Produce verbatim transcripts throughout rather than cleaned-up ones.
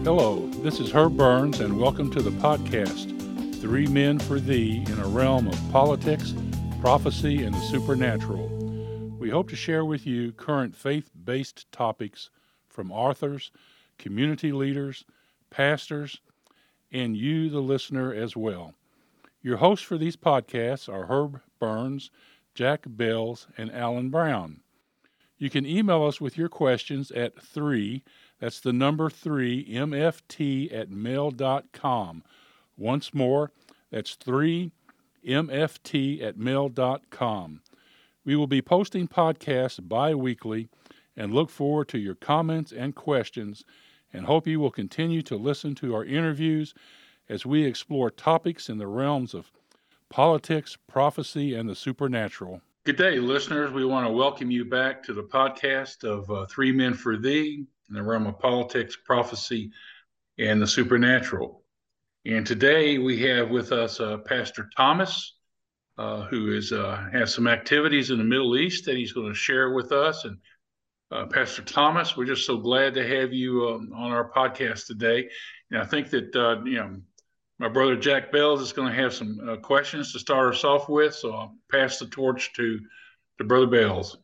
Hello, this is Herb Burns, and welcome to the podcast, Three Men for Thee, in a realm of politics, prophecy, and the supernatural. We hope to share with you current faith-based topics from authors, community leaders, pastors, and you, the listener, as well. Your hosts for these podcasts are Herb Burns, Jack Bells, and Alan Brown. You can email us with your questions at three, that's the number three, M F T at mail dot com. Once more, that's three, M F T at mail dot com. We will be posting podcasts bi-weekly and look forward to your comments and questions, and hope you will continue to listen to our interviews as we explore topics in the realms of politics, prophecy, and the supernatural. Good day, listeners. We want to welcome you back to the podcast of uh, Three Men for Thee in the realm of politics, prophecy, and the supernatural. And today we have with us uh, Pastor Thomas, uh, who is uh, has some activities in the Middle East that he's going to share with us. And uh, Pastor Thomas, we're just so glad to have you um, on our podcast today. And I think that uh, you know. My brother Jack Bells is going to have some uh, questions to start us off with, so I'll pass the torch to, to Brother Bells.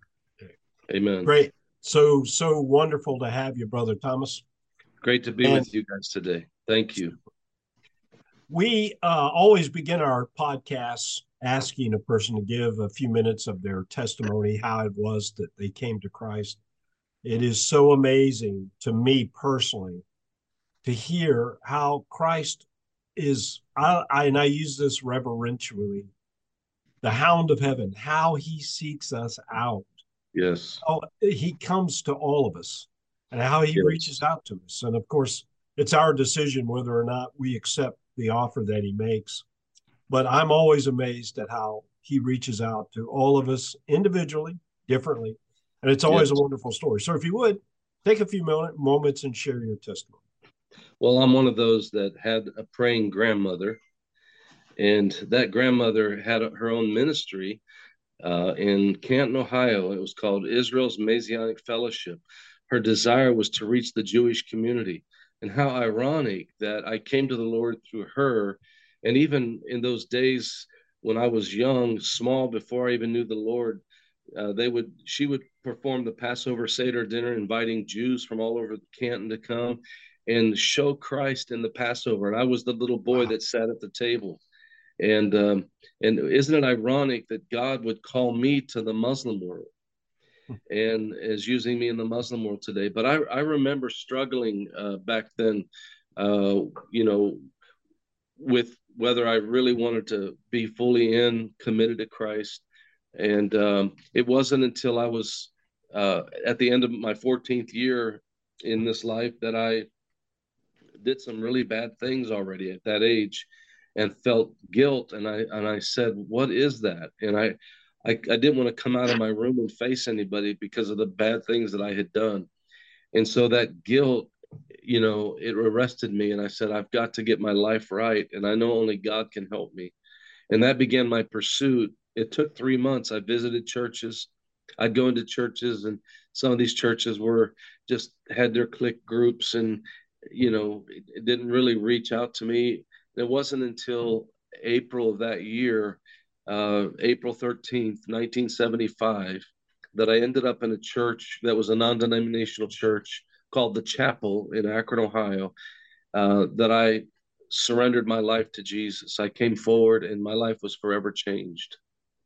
Amen. Great. So, so wonderful to have you, Brother Thomas. Great to be and with you guys today. Thank you. We uh, always begin our podcasts asking a person to give a few minutes of their testimony, how it was that they came to Christ. It is so amazing to me personally to hear how Christ is, I, I, and I use this reverentially, the hound of heaven, how he seeks us out. Yes. How he comes to all of us and how he yes. reaches out to us. And of course, it's our decision whether or not we accept the offer that he makes. But I'm always amazed at how he reaches out to all of us individually, differently. And it's always yes. a wonderful story. So if you would, take a few moments and share your testimony. Well, I'm one of those that had a praying grandmother, and that grandmother had her own ministry uh, in Canton, Ohio. It was called Israel's Messianic Fellowship. Her desire was to reach the Jewish community, and how ironic that I came to the Lord through her. And even in those days when I was young, small, before I even knew the Lord, uh, they would she would perform the Passover Seder dinner, inviting Jews from all over Canton to come and show Christ in the Passover. And I was the little boy wow. that sat at the table. And um, and isn't it ironic that God would call me to the Muslim world and is using me in the Muslim world today? But I, I remember struggling uh, back then, uh, you know, with whether I really wanted to be fully in, committed to Christ. And um, it wasn't until I was uh, at the end of my fourteenth year in this life that I did some really bad things already at that age and felt guilt. And I, and I said, what is that? And I, I, I didn't want to come out of my room and face anybody because of the bad things that I had done. And so that guilt, you know, it arrested me. And I said, I've got to get my life right. And I know only God can help me. And that began my pursuit. It took three months. I visited churches. I'd go into churches, and some of these churches were just had their clique groups, and you know, it, it didn't really reach out to me. It wasn't until April of that year, uh, April thirteenth, nineteen seventy-five, that I ended up in a church that was a non-denominational church called The Chapel in Akron, Ohio, uh, that I surrendered my life to Jesus. I came forward and my life was forever changed.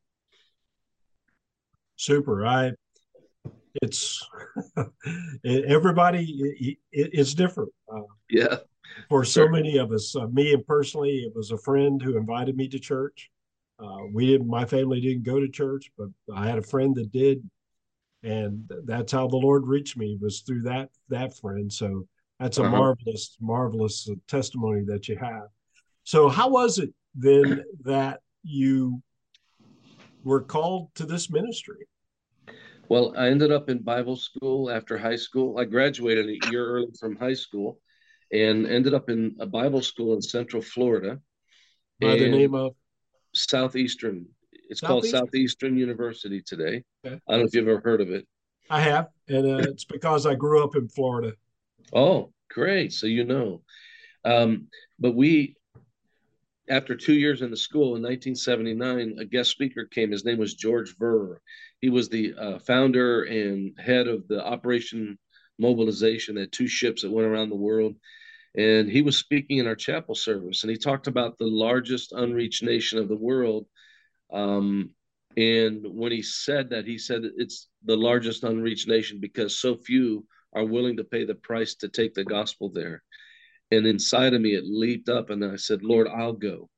Super. I, it's everybody it, it, it's different. Uh, yeah. For so sure. many of us, uh, me and personally, it was a friend who invited me to church. Uh, we didn't, my family didn't go to church, but I had a friend that did. And that's how the Lord reached me, was through that, that friend. So that's a uh-huh. marvelous, marvelous testimony that you have. So how was it then that you were called to this ministry? Well, I ended up in Bible school after high school. I graduated a year early from high school and ended up in a Bible school in Central Florida. By the name of? Southeastern. It's called Southeastern University today. Okay. I don't know if you've ever heard of it. I have, and uh, it's because I grew up in Florida. Oh, Great. So you know. Um, but we, after two years in the school in nineteen seventy-nine, a guest speaker came. His name was George Verwer. He was the uh, founder and head of the Operation Mobilization. They had two ships that went around the world. And he was speaking in our chapel service, and he talked about the largest unreached nation of the world. Um, and when he said that, he said it's the largest unreached nation because so few are willing to pay the price to take the gospel there. And inside of me, it leaped up, and I said, Lord, I'll go.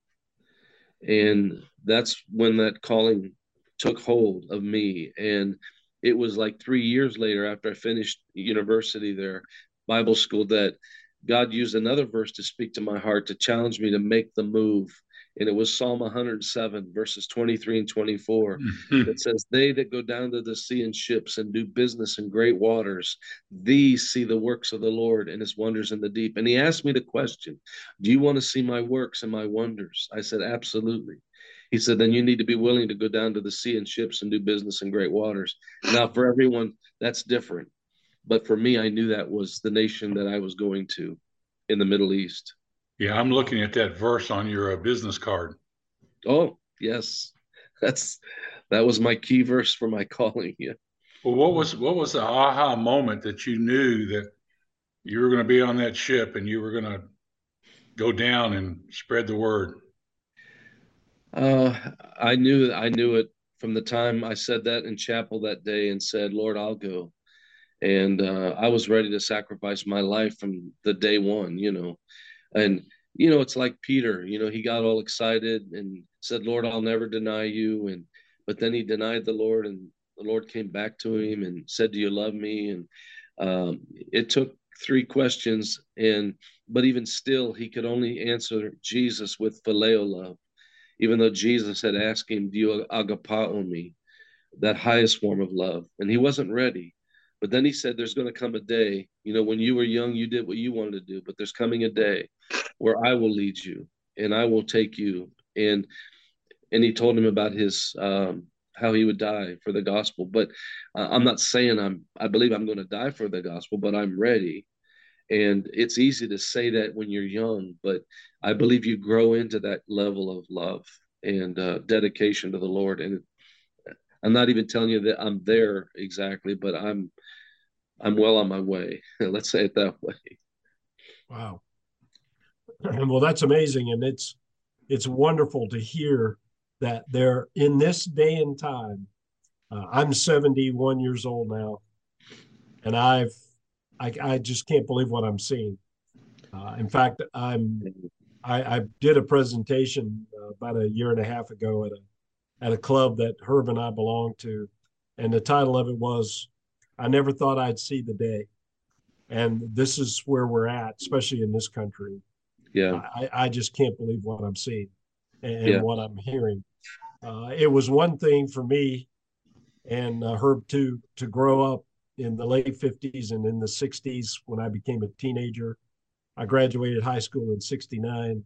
And that's when that calling took hold of me. And it was like three years later, after I finished university there, Bible school, that God used another verse to speak to my heart to challenge me to make the move. And it was Psalm one hundred seven, verses twenty-three and twenty-four, that says, They that go down to the sea in ships and do business in great waters, these see the works of the Lord and his wonders in the deep. And he asked me the question, do you want to see my works and my wonders? I said, absolutely. He said, then you need to be willing to go down to the sea in ships and do business in great waters. Now, for everyone, that's different. But for me, I knew that was the nation that I was going to in the Middle East. Yeah, I'm looking at that verse on your uh, business card. Oh, yes. That's that was my key verse for my calling. Yeah. Well, what was what was the aha moment that you knew that you were going to be on that ship and you were going to go down and spread the word? Uh, I knew I knew it from the time I said that in chapel that day and said, Lord, I'll go. And uh, I was ready to sacrifice my life from the day one, you know. And, you know, it's like Peter, you know, he got all excited and said, Lord, I'll never deny you. And, but then he denied the Lord, and the Lord came back to him and said, do you love me? And um, it took three questions. And, but even still, he could only answer Jesus with phileo love, even though Jesus had asked him, do you agapao me? That highest form of love. And he wasn't ready. But then he said, there's going to come a day, you know, when you were young, you did what you wanted to do, but there's coming a day where I will lead you and I will take you. And, and he told him about his, um, how he would die for the gospel. But uh, I'm not saying I'm, I believe I'm going to die for the gospel, but I'm ready. And it's easy to say that when you're young, but I believe you grow into that level of love and uh, dedication to the Lord. And I'm not even telling you that I'm there exactly, but I'm I'm well on my way. Let's say it that way. Wow. Well, that's amazing, and it's it's wonderful to hear that they're in this day and time. Uh, I'm seventy-one years old now, and I've I, I just can't believe what I'm seeing. Uh, in fact, I'm I, I did a presentation uh, about a year and a half ago at a at a club that Herb and I belong to, and the title of it was "I Never Thought I'd See the Day," and this is where we're at, especially in this country. Yeah. I, I just can't believe what I'm seeing and, Yeah. what I'm hearing. Uh, it was one thing for me and uh, Herb too to grow up in the late fifties and in the sixties when I became a teenager. I graduated high school in sixty-nine,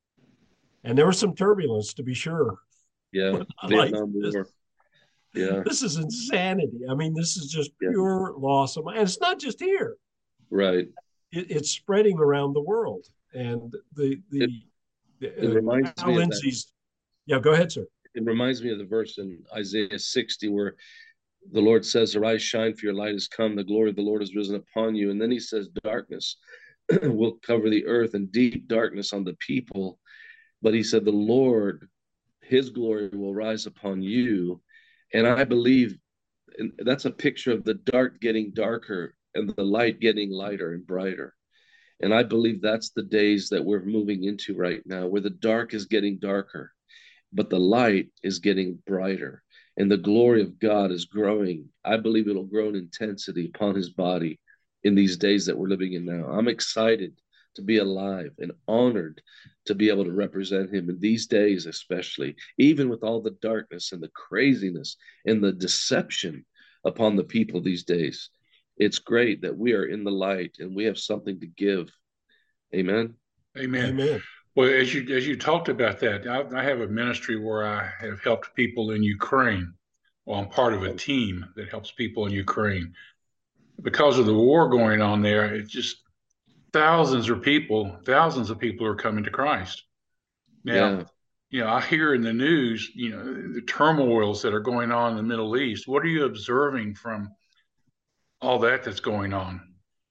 and there was some turbulence to be sure. Yeah. Like Vietnam this, War. Yeah. this is insanity. I mean, this is just Yeah. pure loss of mind. And it's not just here. Right. It, it's spreading around the world. And the the It, it uh, reminds Al me of that. Lindsey's. Yeah, go ahead, sir. It reminds me of the verse in Isaiah sixty where the Lord says, arise, shine, for your light has come. The glory of the Lord has risen upon you. And then he says, darkness will cover the earth and deep darkness on the people. But he said, the Lord, his glory will rise upon you. And I believe and that's a picture of the dark getting darker and the light getting lighter and brighter. And I believe that's the days that we're moving into right now, where the dark is getting darker, but the light is getting brighter and the glory of God is growing. I believe it'll grow in intensity upon his body in these days that we're living in now. I'm excited to be alive and honored to be able to represent him in these days, especially, even with all the darkness and the craziness and the deception upon the people these days. It's great that we are in the light and we have something to give. Amen. Amen. Amen. Well, as you as you talked about that, I, I have a ministry where I have helped people in Ukraine. Well, I'm part of a team that helps people in Ukraine. Because of the war going on there, it just thousands of people, thousands of people are coming to Christ. Now, Yeah. you know, I hear in the news, you know, the turmoils that are going on in the Middle East. What are you observing from all that that's going on?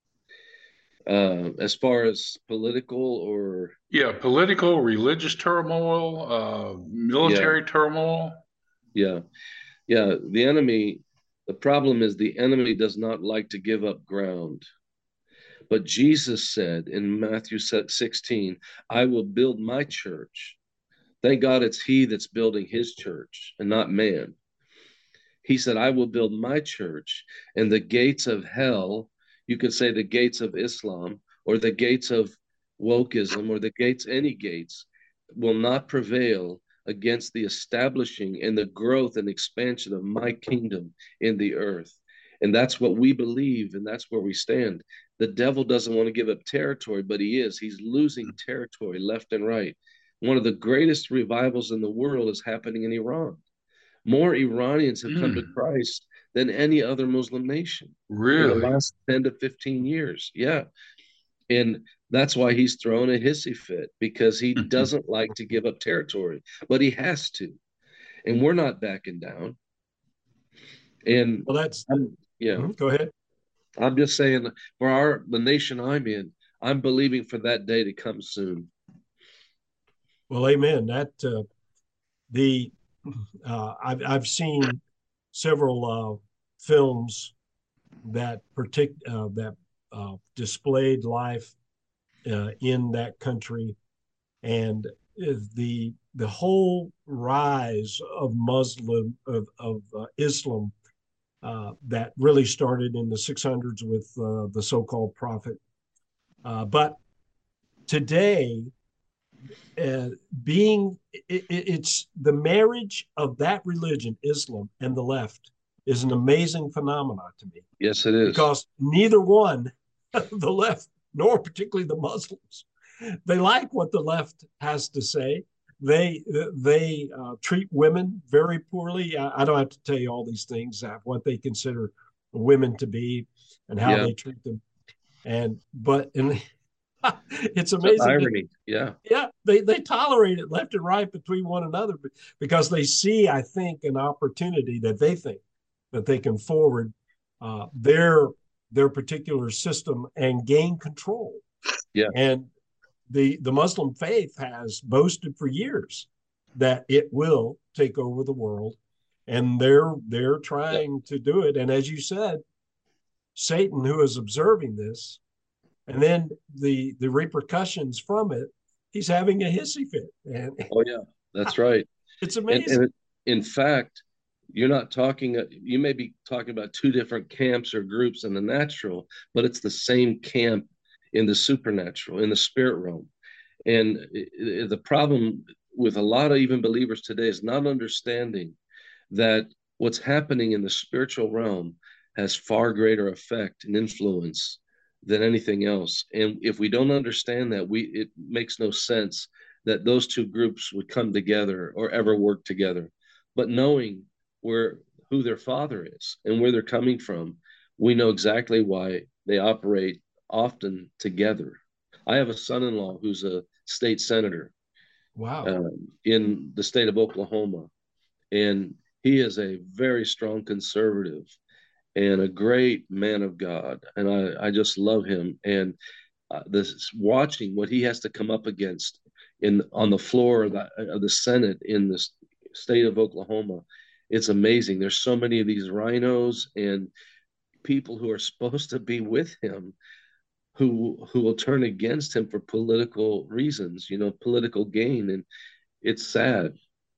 Uh, as far as political or Yeah, political, religious turmoil, uh, yeah, military turmoil. yeah, yeah. The enemy, the problem is the enemy does not like to give up ground. But Jesus said in Matthew sixteen, I will build my church. Thank God it's he that's building his church and not man. He said, I will build my church, and the gates of hell, you could say the gates of Islam or the gates of wokeism or the gates, any gates, will not prevail against the establishing and the growth and expansion of my kingdom in the earth. And that's what we believe, and that's where we stand. The devil doesn't want to give up territory, but he is. He's losing territory left and right. One of the greatest revivals in the world is happening in Iran. More Iranians have come to Mm, Christ than any other Muslim nation in the really? last ten to fifteen years. Yeah. And that's why he's thrown a hissy fit, because he doesn't like to give up territory, but he has to. And we're not backing down. And Well, that's I'm, yeah, mhm, go ahead. I'm just saying for our the nation I'm in, I'm believing for that day to come soon. Well, amen. That uh, the uh, I've I've seen several uh, films that partic- uh, that uh, displayed life uh, in that country, and the the whole rise of Muslim of, of uh, Islam uh, that really started in the six hundreds with uh, the so-called prophet. Uh, but today, uh, being it, it's the marriage of that religion, Islam, and the left is an amazing phenomenon to me, Yes, it is. because neither one, the left nor particularly the Muslims, they like what the left has to say. They they uh, treat women very poorly. I, I don't have to tell you all these things, uh, what they consider women to be and how Yeah. they treat them. And but and it's It's an amazing that, irony. Yeah. yeah, they they tolerate it left and right between one another, because they see, I think, an opportunity that they think that they can forward uh, their their particular system and gain control. Yeah. And the the Muslim faith has boasted for years that it will take over the world, and they're they're Yeah. trying to do it. And as you said, Satan, who is observing this, and then the the repercussions from it, he's having a hissy fit, and Oh, yeah. That's right. it's And, amazing. and in fact, you're not talking, you may be talking about two different camps or groups in the natural, but it's the same camp in the supernatural, in the spirit realm. And it, it, the problem with a lot of even believers today is not understanding that what's happening in the spiritual realm has far greater effect and influence than anything else. And if we don't understand that, we it makes no sense that those two groups would come together or ever work together. But knowing where who their father is and where they're coming from, we know exactly why they operate often together. I have a son-in-law who's a state senator Wow. um, in the state of Oklahoma, and he is a very strong conservative and a great man of God. And I, I just love him. And uh, this watching what he has to come up against in on the floor of the, of the Senate in the state of Oklahoma, it's amazing. There's so many of these rhinos and people who are supposed to be with him who who will turn against him for political reasons, you know, political gain. And it's sad.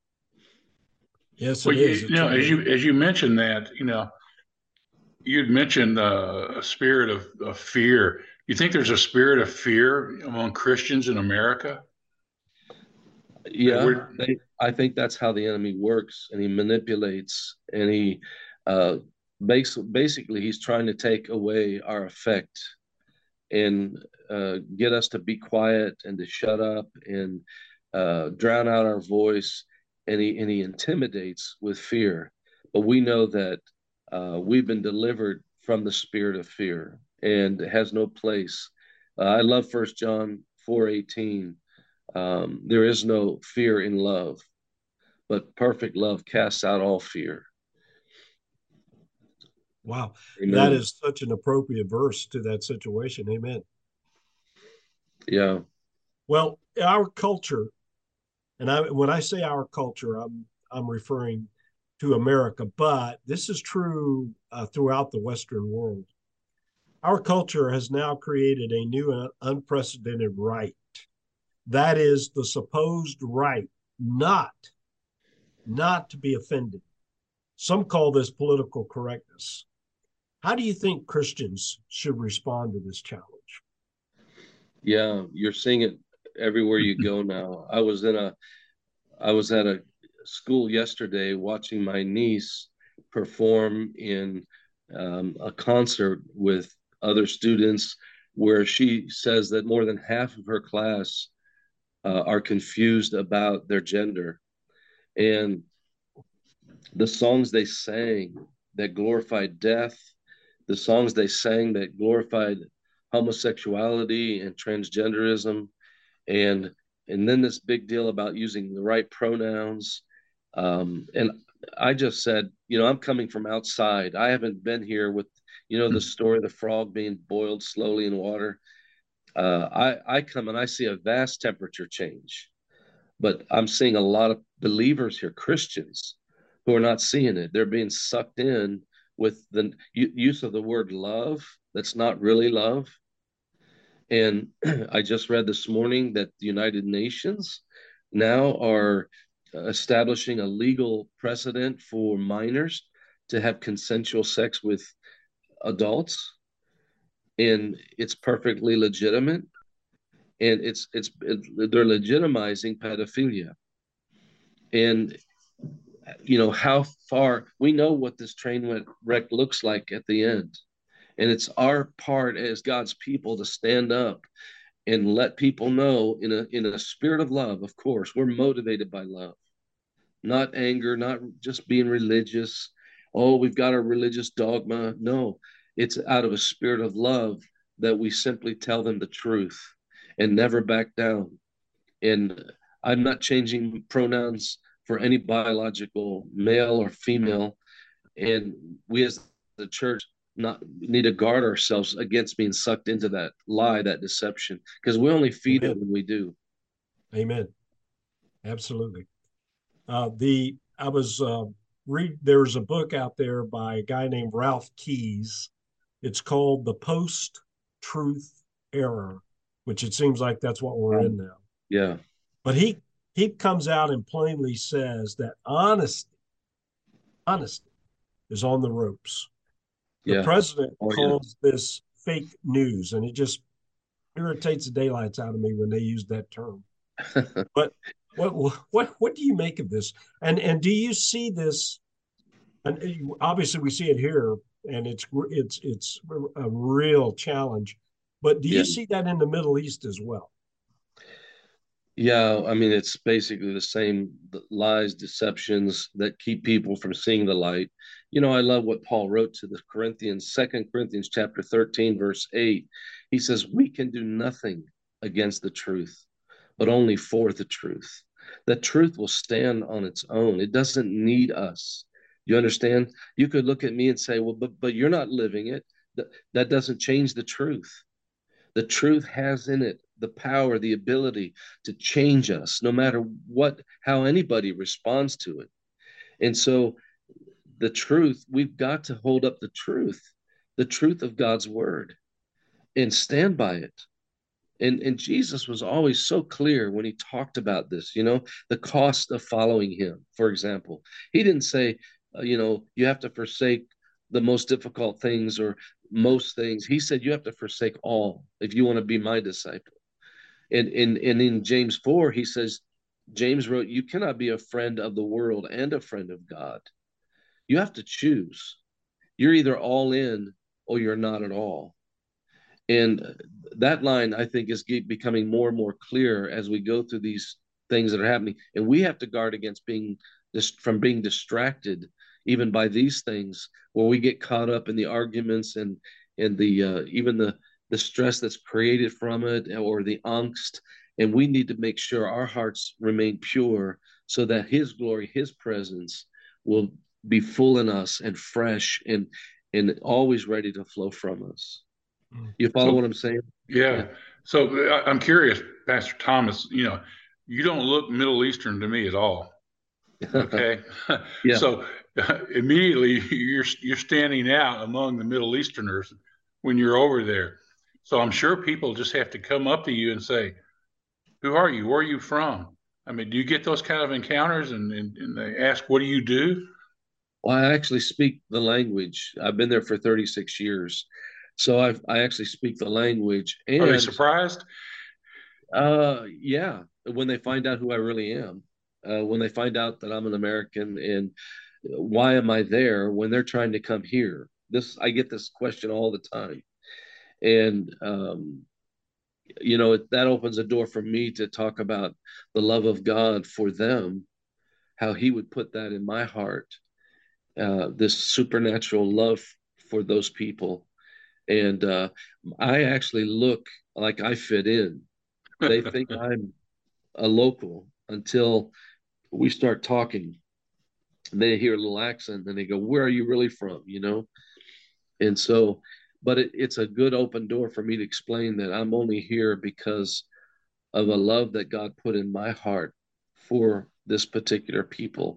Yes, Well, it you, is. you It's know, as you amazing. as you mentioned that, you know, you'd mentioned uh, a spirit of, of fear. You think there's a spirit of fear among Christians in America? That Yeah, we're they, I think that's how the enemy works, and he manipulates, and he uh, bas- basically he's trying to take away our effect and uh, get us to be quiet and to shut up and uh, drown out our voice, and he and he intimidates with fear. But we know that uh, we've been delivered from the spirit of fear, and it has no place. Uh, I love First John four eighteen. Um, there is no fear in love, but perfect love casts out all fear. Wow. That Amen. is such an appropriate verse to that situation. Amen. Yeah. Well, our culture, and I, when I say our culture, I'm I'm referring to America, but this is true uh, throughout the Western world. Our culture has now created a new and unprecedented right. That is the supposed right not not to be offended. Some call this political correctness. How do you think Christians should respond to this challenge? Yeah. You're seeing it everywhere you go now. I was in a, I was at a school yesterday watching my niece perform in um, a concert with other students where she says that more than half of her class uh, are confused about their gender. And the songs they sang that glorified death, the songs they sang that glorified homosexuality and transgenderism, and and then this big deal about using the right pronouns. Um, and I just said, you know, I'm coming from outside. I haven't been here with, you know, the story of the frog being boiled slowly in water. Uh, I I come and I see a vast temperature change, but I'm seeing a lot of believers here, Christians, who are not seeing it. They're being sucked in with the use of the word love that's not really love. And I just read this morning that the United Nations now are establishing a legal precedent for minors to have consensual sex with adults, and it's perfectly legitimate. And it's it's it, they're legitimizing pedophilia. And you know how far we know what this train wreck looks like at the end, and it's our part as God's people to stand up and let people know in a in a spirit of love. Of course, we're motivated by love, not anger, not just being religious. Oh, we've got our religious dogma. No, it's out of a spirit of love that we simply tell them the truth and never back down. And I'm not changing pronouns for any biological male or female. And we as the church not need to guard ourselves against being sucked into that lie, that deception, because we only feed it Amen. when we do. Amen. Absolutely. Uh, the I was uh, read there's a book out there by a guy named Ralph Keyes. It's called The Post Truth Era, which it seems like that's what we're in now. Yeah. But he he comes out and plainly says that honesty, honesty is on the ropes. The Yeah. president Oh, yeah. calls this fake news, and it just irritates the daylights out of me when they use that term. But what what what do you make of this? And and do you see this? And obviously, we see it here, and it's it's it's a real challenge. But do Yeah. you see that in the Middle East as well? Yeah. I mean, it's basically the same lies, deceptions that keep people from seeing the light. You know, I love what Paul wrote to the Corinthians, Second Corinthians chapter thirteen, verse eight. He says, we can do nothing against the truth, but only for the truth. The truth will stand on its own. It doesn't need us. You understand? You could look at me and say, well, but but you're not living it. That, that doesn't change the truth. The truth has in it the power, the ability to change us, no matter what, how anybody responds to it. And so the truth, we've got to hold up the truth, the truth of God's word, and stand by it. And, and Jesus was always so clear when he talked about this, you know, the cost of following him, for example. He didn't say, uh, you know, you have to forsake the most difficult things or most things. He said, you have to forsake all if you want to be my disciple. And, and, and in James four, he says, James wrote, you cannot be a friend of the world and a friend of God. You have to choose. You're either all in or you're not at all. And that line, I think, is becoming more and more clear as we go through these things that are happening. And we have to guard against being this from being distracted even by these things, where we get caught up in the arguments and and the uh, even the the stress that's created from it or the angst. And we need to make sure our hearts remain pure so that his glory, his presence will be full in us and fresh and and always ready to flow from us. You follow So, what I'm saying? yeah. Yeah. So I- I'm curious, Pastor Thomas, you know, you don't look Middle Eastern to me at all. Okay. Yeah. So uh, immediately you're you're standing out among the Middle Easterners when you're over there. So I'm sure people just have to come up to you and say, "Who are you? Where are you from?" I mean, do you get those kind of encounters and, and, and they ask, "What do you do?" Well, I actually speak the language. I've been there for thirty-six years. So I I actually speak the language. Are they And surprised? uh yeah, when they find out who I really am, uh, when they find out that I'm an American and why am I there when they're trying to come here? This I get this question all the time. And um you know, that opens a door for me to talk about the love of God for them, how he would put that in my heart, uh, this supernatural love for those people. And uh, I actually look like I fit in. They think I'm a local until we start talking. They hear a little accent and they go, "Where are you really from?" You know? And so, but it, it's a good open door for me to explain that I'm only here because of a love that God put in my heart for this particular people.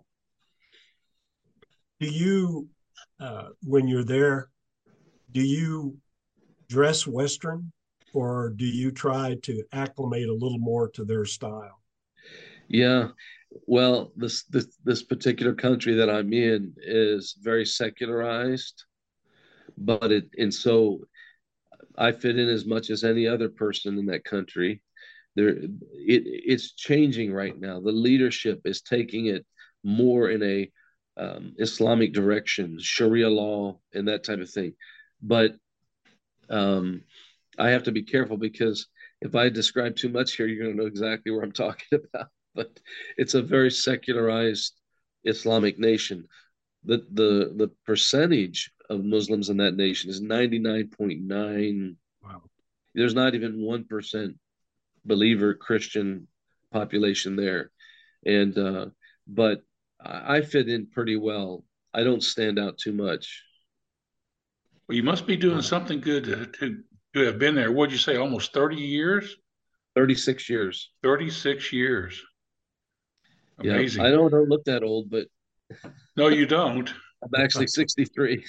Do you, uh, when you're there, do you dress Western or do you try to acclimate a little more to their style? Yeah, well, this this this particular country that I'm in is very secularized, but it and so I fit in as much as any other person in that country. There, it it's changing right now. The leadership is taking it more in a um, Islamic direction, Sharia law, and that type of thing. But um, I have to be careful because if I describe too much here, you're going to know exactly what I'm talking about. But it's a very secularized Islamic nation. The the the percentage of Muslims in that nation is ninety-nine point nine. Wow. There's not even one percent believer Christian population there, and uh, but I fit in pretty well. I don't stand out too much. Well, you must be doing Wow. something good to, to, to have been there. What'd you say? Almost thirty years? thirty-six years. thirty-six years. Yeah, I Amazing. don't, don't look that old, but No, you don't. I'm actually sixty-three.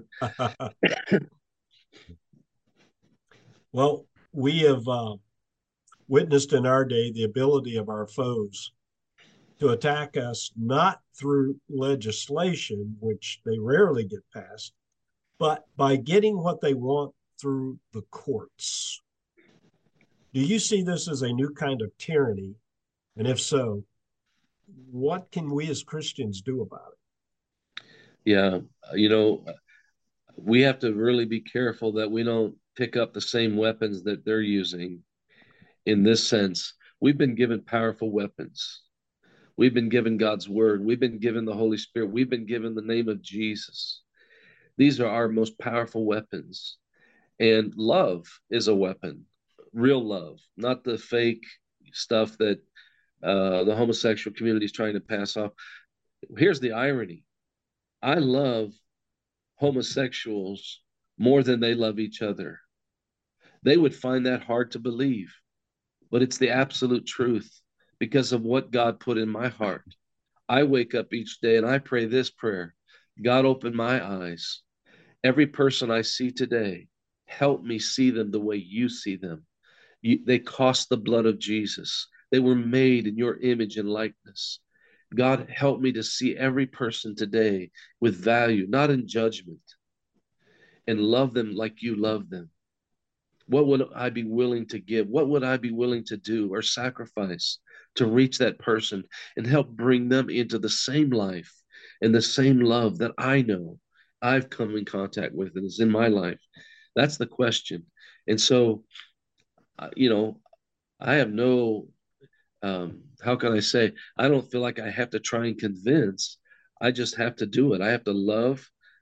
Well, we have uh, witnessed in our day the ability of our foes to attack us not through legislation, which they rarely get passed, but by getting what they want through the courts. Do you see this as a new kind of tyranny? And if so, what can we as Christians do about it? Yeah, you know, we have to really be careful that we don't pick up the same weapons that they're using. In this sense, we've been given powerful weapons. We've been given God's word. We've been given the Holy Spirit. We've been given the name of Jesus. These are our most powerful weapons. And love is a weapon, real love, not the fake stuff that uh, the homosexual community is trying to pass off. Here's the irony: I love homosexuals more than they love each other. They would find that hard to believe, but it's the absolute truth because of what God put in my heart. I wake up each day and I pray this prayer: God, open my eyes. Every person I see today, help me see them the way you see them. You, they cost the blood of Jesus. They were made in your image and likeness. God, help me to see every person today with value, not in judgment, and love them like you love them. What would I be willing to give? What would I be willing to do or sacrifice to reach that person and help bring them into the same life and the same love that I know I've come in contact with and is in my life? That's the question. And so, uh, you know, I have no, um, how can I say, I don't feel like I have to try and convince. I just have to do it. I have to love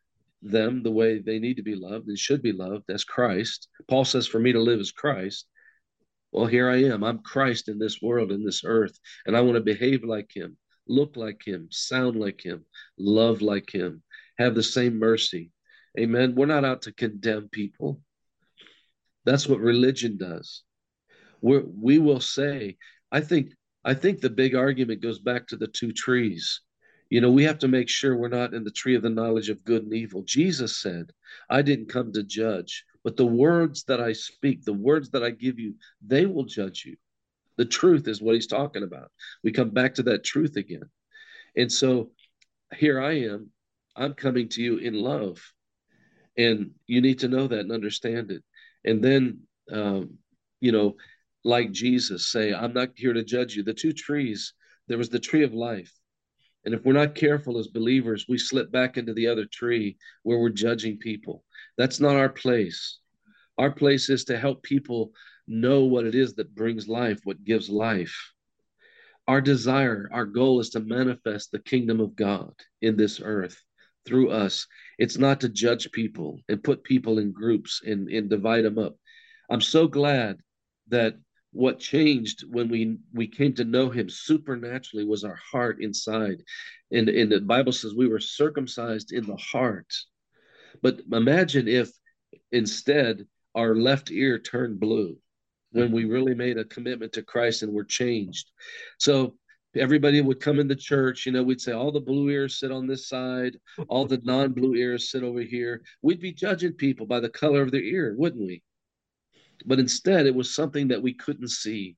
them the way they need to be loved and should be loved as Christ. Paul says, for me to live as Christ. Well, here I am. I'm Christ in this world, in this earth, and I want to behave like him, look like him, sound like him, love like him, have the same mercy. Amen. We're not out to condemn people. That's what religion does. We're, we will say, I think, I think the big argument goes back to the two trees. You know, we have to make sure we're not in the tree of the knowledge of good and evil. Jesus said, I didn't come to judge, but the words that I speak, the words that I give you, they will judge you. The truth is what he's talking about. We come back to that truth again. And so here I am. I'm coming to you in love. And you need to know that and understand it. And then, um, you know, like Jesus say, I'm not here to judge you. The two trees, there was the tree of life. And if we're not careful as believers, we slip back into the other tree where we're judging people. That's not our place. Our place is to help people know what it is that brings life, what gives life. Our desire, our goal is to manifest the kingdom of God in this earth through us. It's not to judge people and put people in groups and, and divide them up. I'm so glad that what changed when we we came to know him supernaturally was our heart inside. And, and the Bible says we were circumcised in the heart. But imagine if instead our left ear turned blue when we really made a commitment to Christ and were changed. So everybody would come into church, you know, we'd say all the blue ears sit on this side, all the non-blue ears sit over here. We'd be judging people by the color of their ear, wouldn't we? But instead, it was something that we couldn't see.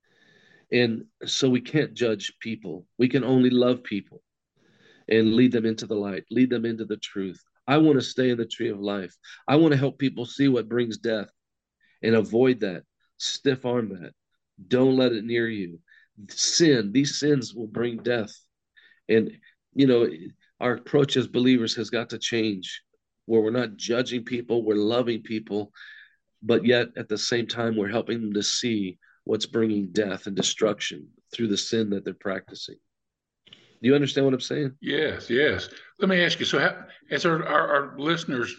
And so we can't judge people. We can only love people and lead them into the light, lead them into the truth. I want to stay in the tree of life. I want to help people see what brings death and avoid that. Stiff arm that. Don't let it near you. Sin, these sins will bring death. And, you know, our approach as believers has got to change, where we're not judging people, we're loving people, but yet at the same time, we're helping them to see what's bringing death and destruction through the sin that they're practicing. Do you understand what I'm saying? Yes, yes. Let me ask you, so how, as our, our, our listeners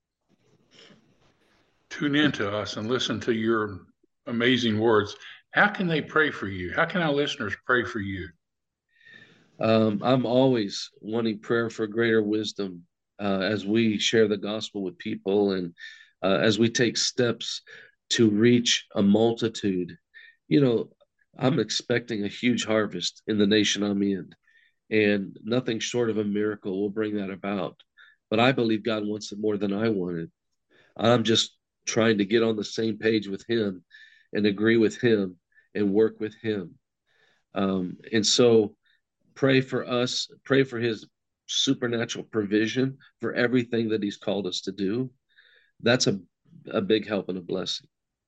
tune into us and listen to your amazing words, how can they pray for you? How can our listeners pray for you? Um, I'm always wanting prayer for greater wisdom uh, as we share the gospel with people and uh, as we take steps to reach a multitude. You know, I'm expecting a huge harvest in the nation I'm in, and nothing short of a miracle will bring that about. But I believe God wants it more than I wanted. I'm just trying to get on the same page with him and agree with him and work with him. Um, and so pray for us, pray for his supernatural provision for everything that he's called us to do. That's a, a big help and a blessing.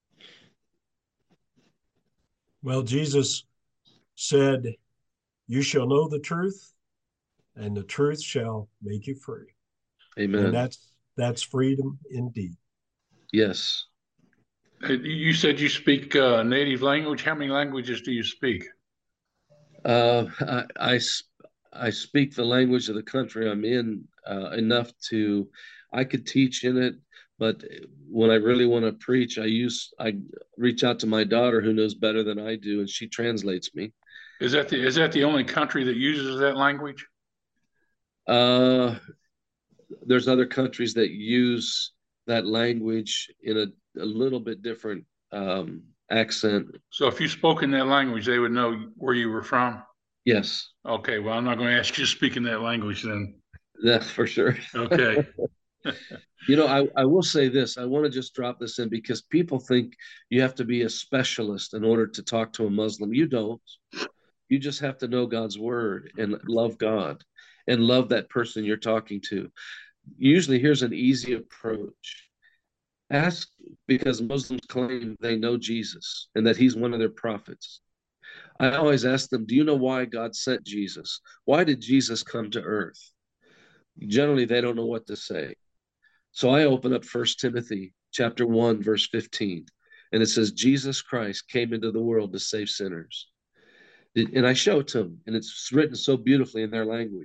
Well, Jesus said, you shall know the truth, and the truth shall make you free. Amen. And that's that's freedom indeed. Yes. You said you speak uh, native language. How many languages do you speak? Uh, I, I, I speak the language of the country I'm in uh, enough to, I could teach in it, but when I really want to preach, I use, I reach out to my daughter who knows better than I do, and she translates me. Is that the, is that the only country that uses that language? Uh, there's other countries that use that language in a, a little bit different um, accent. So if you spoke in that language, they would know where you were from? Yes. Okay, well, I'm not going to ask you to speak in that language then. That's for sure. Okay. You know, I, I will say this. I want to just drop this in because people think you have to be a specialist in order to talk to a Muslim. You don't. You just have to know God's word and love God and love that person you're talking to. Usually, here's an easy approach. Ask, because Muslims claim they know Jesus and that he's one of their prophets. I always ask them, do you know why God sent Jesus? Why did Jesus come to earth? Generally, they don't know what to say. So I open up First Timothy chapter one, verse fifteen, and it says, Jesus Christ came into the world to save sinners. And I show it to them, and it's written so beautifully in their language.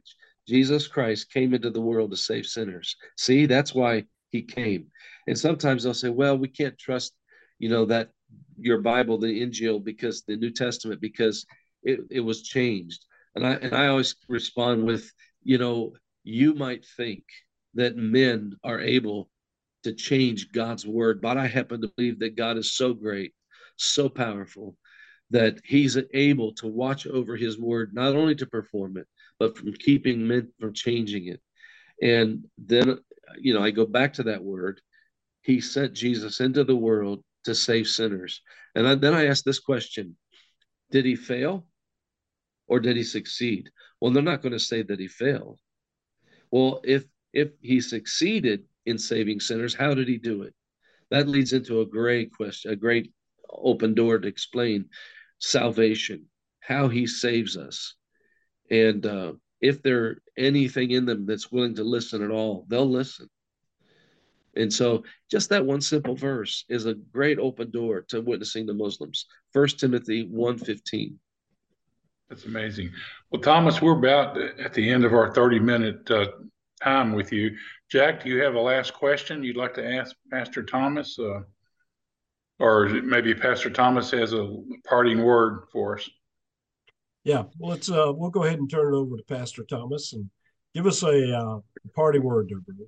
Jesus Christ came into the world to save sinners. See, that's why he came. And sometimes they'll say, well, we can't trust, you know, that your Bible, the Injil, because the New Testament, because it, it was changed. And I and I always respond with, you know, you might think that men are able to change God's word, but I happen to believe that God is so great, so powerful, that he's able to watch over his word, not only to perform it, but from keeping men from changing it. And then, you know, I go back to that word. He sent Jesus into the world to save sinners. And I, then I ask this question, did he fail or did he succeed? Well, they're not going to say that he failed. Well, if if he succeeded in saving sinners, how did he do it? That leads into a great question, a great open door to explain salvation, how he saves us. And uh, if there anything in them that's willing to listen at all, they'll listen. And so just that one simple verse is a great open door to witnessing to Muslims. First Timothy one fifteen. That's amazing. Well, Thomas, we're about at the end of our thirty-minute uh, time with you. Jack, do you have a last question you'd like to ask Pastor Thomas? Uh, or maybe Pastor Thomas has a parting word for us. Yeah, well, let's uh, we'll go ahead and turn it over to Pastor Thomas and give us a uh, parting word, there, brother.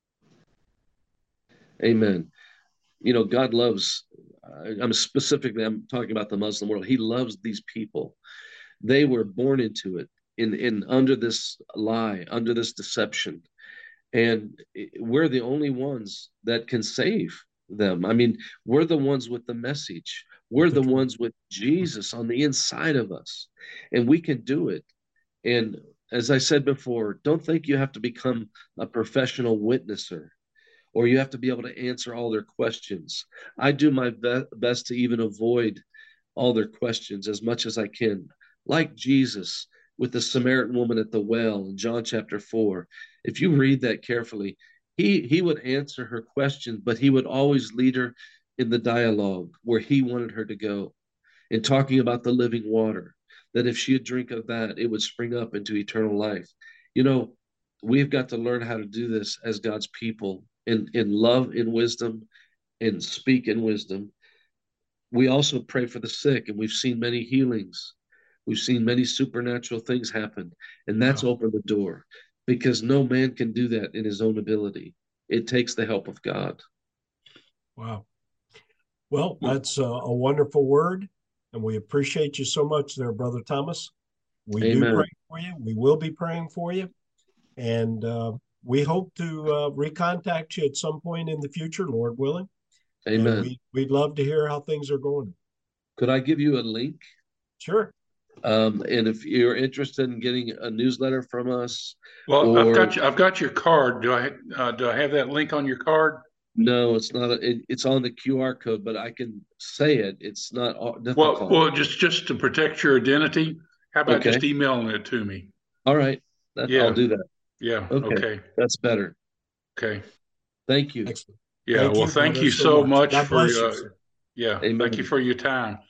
Amen. You know, God loves, uh, I'm specifically, I'm talking about the Muslim world. He loves these people. They were born into it, in, in under this lie, under this deception. And we're the only ones that can save them. I mean, we're the ones with the message. We're the ones with Jesus on the inside of us, and we can do it. And as I said before, don't think you have to become a professional witnesser or you have to be able to answer all their questions. I do my be- best to even avoid all their questions as much as I can. Like Jesus with the Samaritan woman at the well in John chapter four. If you read that carefully, he, he would answer her questions, but he would always lead her in the dialogue where he wanted her to go, in talking about the living water, that if she would drink of that, it would spring up into eternal life. You know, we've got to learn how to do this as God's people in, in love, in wisdom, and speak in wisdom. We also pray for the sick, and we've seen many healings. We've seen many supernatural things happen, and that's wow. opened the door, because no man can do that in his own ability. It takes the help of God. Wow. Well, that's a, a wonderful word, and we appreciate you so much there, Brother Thomas. We Amen. do pray for you. We will be praying for you, and uh, we hope to uh, recontact you at some point in the future, Lord willing. Amen. And we, we'd love to hear how things are going. Could I give you a link? Sure. Um, and if you're interested in getting a newsletter from us, well, or... I've got you, I've got your card. Do I uh, do I have that link on your card? No, it's not. A, it, it's on the Q R code, but I can say it. It's not difficult. Well, well, just just to protect your identity, how about okay. just emailing it to me? All right, that, yeah, I'll do that. Yeah. Okay. okay, that's better. Okay. Thank you. Excellent. Yeah. Thank well, you, thank you so much, much for. You, uh, yeah. Amen. Thank you for your time.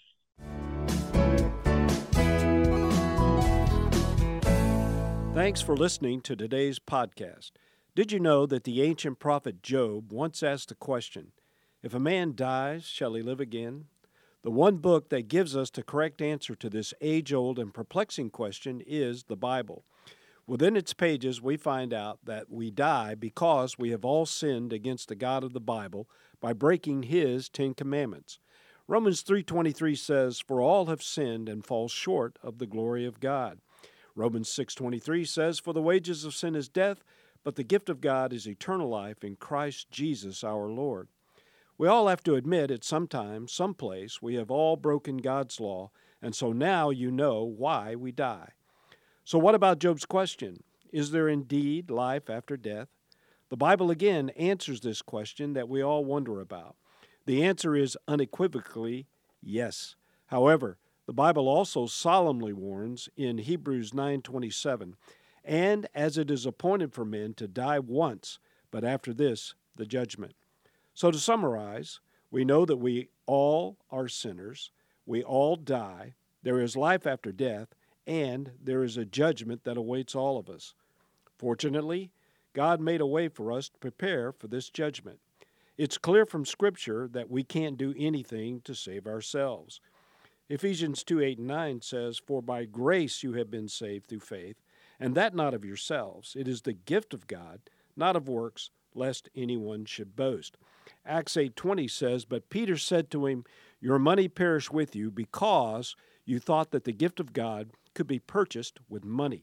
Thanks for listening to today's podcast. Did you know that the ancient prophet Job once asked the question, if a man dies, shall he live again? The one book that gives us the correct answer to this age-old and perplexing question is the Bible. Within its pages, we find out that we die because we have all sinned against the God of the Bible by breaking His Ten Commandments. Romans three twenty-three says, for all have sinned and fall short of the glory of God. Romans six twenty-three says, for the wages of sin is death, but the gift of God is eternal life in Christ Jesus our Lord. We all have to admit at some time, some place, we have all broken God's law, and so now you know why we die. So what about Job's question? Is there indeed life after death? The Bible again answers this question that we all wonder about. The answer is unequivocally yes. However, the Bible also solemnly warns in Hebrews nine twenty-seven, and as it is appointed for men to die once, but after this, the judgment. So to summarize, we know that we all are sinners, we all die, there is life after death, and there is a judgment that awaits all of us. Fortunately, God made a way for us to prepare for this judgment. It's clear from Scripture that we can't do anything to save ourselves. Ephesians two, eight, and nine says, "For by grace you have been saved through faith, and that not of yourselves. It is the gift of God, not of works, lest anyone should boast." Acts eight twenty says, "But Peter said to him, Your money perish with you, because you thought that the gift of God could be purchased with money."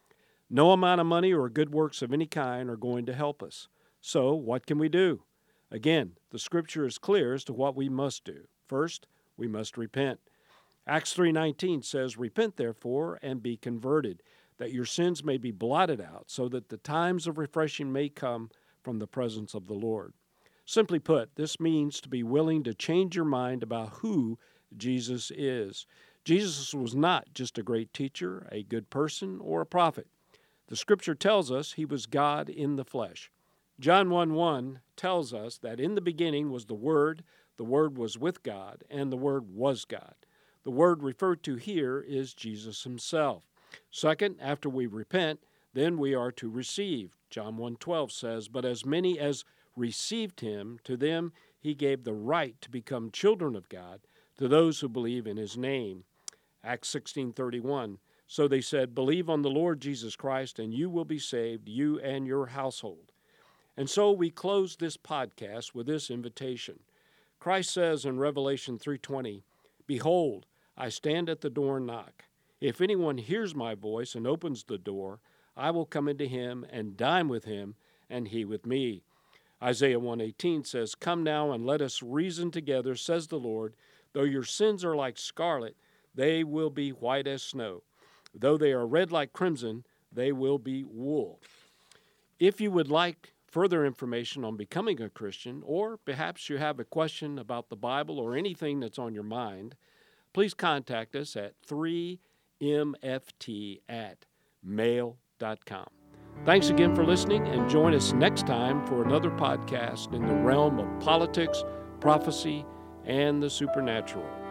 No amount of money or good works of any kind are going to help us. So what can we do? Again, the Scripture is clear as to what we must do. First, we must repent. Acts three nineteen says, "Repent therefore and be converted, that your sins may be blotted out, so that the times of refreshing may come from the presence of the Lord." Simply put, this means to be willing to change your mind about who Jesus is. Jesus was not just a great teacher, a good person, or a prophet. The Scripture tells us he was God in the flesh. John one one tells us that in the beginning was the Word, the Word was with God, and the Word was God. The Word referred to here is Jesus himself. Second, after we repent, then we are to receive. John one twelve says, "But as many as received him, to them he gave the right to become children of God, to those who believe in his name." Acts sixteen thirty-one, "So they said, Believe on the Lord Jesus Christ, and you will be saved, you and your household." And so we close this podcast with this invitation. Christ says in Revelation three twenty, "Behold, I stand at the door and knock. If anyone hears my voice and opens the door, I will come into him and dine with him, and he with me." Isaiah one eighteen says, "Come now and let us reason together, says the Lord. Though your sins are like scarlet, they will be white as snow. Though they are red like crimson, they will be wool." If you would like further information on becoming a Christian, or perhaps you have a question about the Bible or anything that's on your mind, please contact us at three m f t at mail dot com. Thanks again for listening, and join us next time for another podcast in the realm of politics, prophecy, and the supernatural.